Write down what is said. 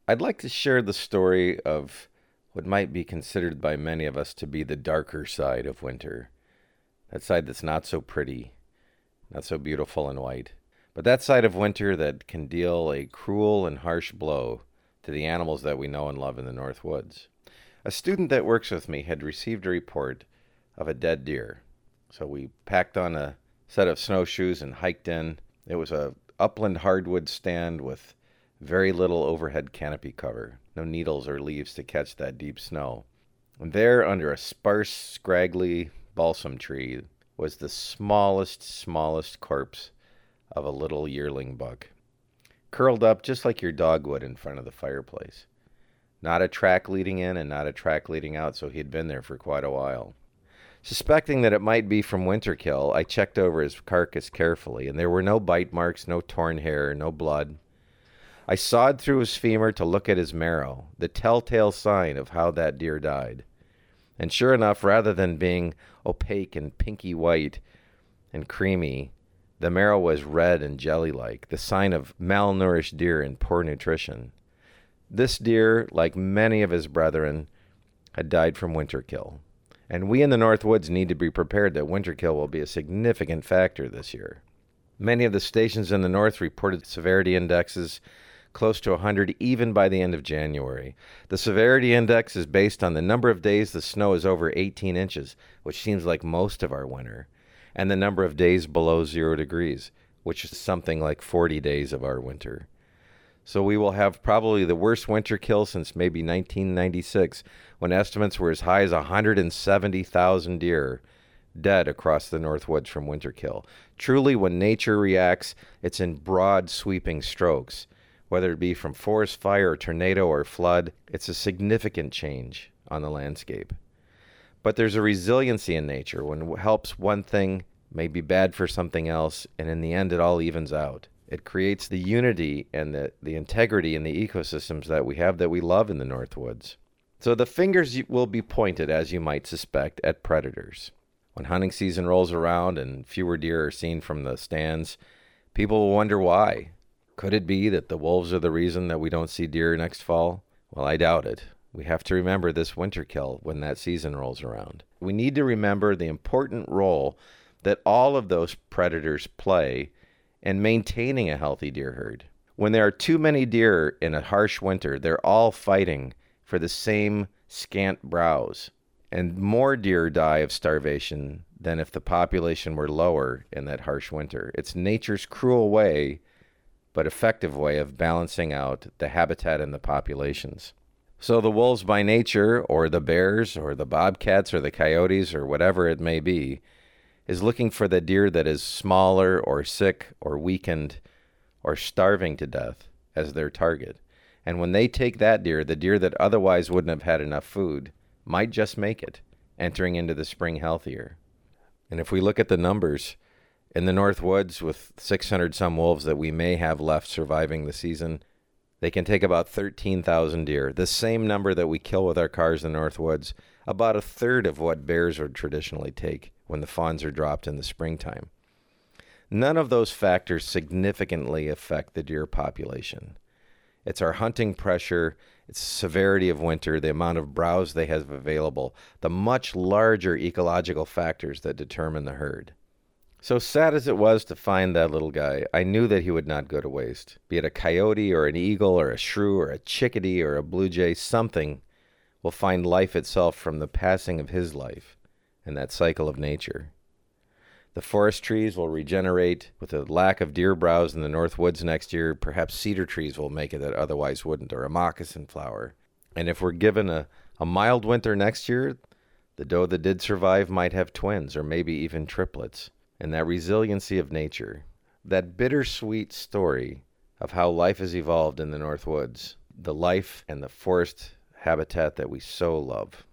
I'd like to share the story of what might be considered by many of us to be the darker side of winter. That side that's not so pretty, not so beautiful and white, but that side of winter that can deal a cruel and harsh blow to the animals that we know and love in the North Woods. A student that works with me had received a report of a dead deer. So we packed on a set of snowshoes and hiked in. It was a upland hardwood stand with very little overhead canopy cover, no needles or leaves to catch that deep snow. And there, under a sparse, scraggly balsam tree, was the smallest corpse of a little yearling buck, curled up just like your dog would in front of the fireplace. Not a track leading in and not a track leading out, so he'd been there for quite a while. Suspecting that it might be from winter kill, I checked over his carcass carefully, and there were no bite marks, no torn hair, no blood. I sawed through his femur to look at his marrow, the telltale sign of how that deer died. And sure enough, rather than being opaque and pinky white and creamy, the marrow was red and jelly-like, the sign of malnourished deer and poor nutrition. This deer, like many of his brethren, had died from winter kill. And we in the North Woods need to be prepared that winter kill will be a significant factor this year. Many of the stations in the north reported severity indexes close to 100 even by the end of January. The severity index is based on the number of days the snow is over 18 inches, which seems like most of our winter, and the number of days below 0 degrees, which is something like 40 days of our winter. So we will have probably the worst winter kill since maybe 1996, when estimates were as high as 170,000 deer dead across the North Woods from winter kill. Truly, when nature reacts, it's in broad, sweeping strokes. Whether it be from forest fire or tornado or flood, it's a significant change on the landscape. But there's a resiliency in nature. When it helps one thing, may be bad for something else, and in the end, it all evens out. It creates the unity and the integrity in the ecosystems that we love in the North Woods. So the fingers will be pointed, as you might suspect, at predators. When hunting season rolls around and fewer deer are seen from the stands, people will wonder why. Could it be that the wolves are the reason that we don't see deer next fall? Well, I doubt it. We have to remember this winter kill when that season rolls around. We need to remember the important role that all of those predators play and maintaining a healthy deer herd. When there are too many deer in a harsh winter, they're all fighting for the same scant browse. And more deer die of starvation than if the population were lower in that harsh winter. It's nature's cruel way, but effective way of balancing out the habitat and the populations. So the wolves by nature, or the bears, or the bobcats, or the coyotes, or whatever it may be, is looking for the deer that is smaller or sick or weakened or starving to death as their target. And when they take that deer, the deer that otherwise wouldn't have had enough food might just make it, entering into the spring healthier. And if we look at the numbers, in the North Woods with 600 some wolves that we may have left surviving the season, they can take about 13,000 deer, the same number that we kill with our cars in the North Woods, about a third of what bears would traditionally take when the fawns are dropped in the springtime. None of those factors significantly affect the deer population. It's our hunting pressure, it's the severity of winter, the amount of browse they have available, the much larger ecological factors that determine the herd. So sad as it was to find that little guy, I knew that he would not go to waste. Be it a coyote or an eagle or a shrew or a chickadee or a blue jay, something will find life itself from the passing of his life and that cycle of nature. The forest trees will regenerate with a lack of deer browse in the North Woods next year. Perhaps cedar trees will make it that otherwise wouldn't, or a moccasin flower. And if we're given a mild winter next year, the doe that did survive might have twins or maybe even triplets. And that resiliency of nature, that bittersweet story of how life has evolved in the North Woods, the life and the forest habitat that we so love.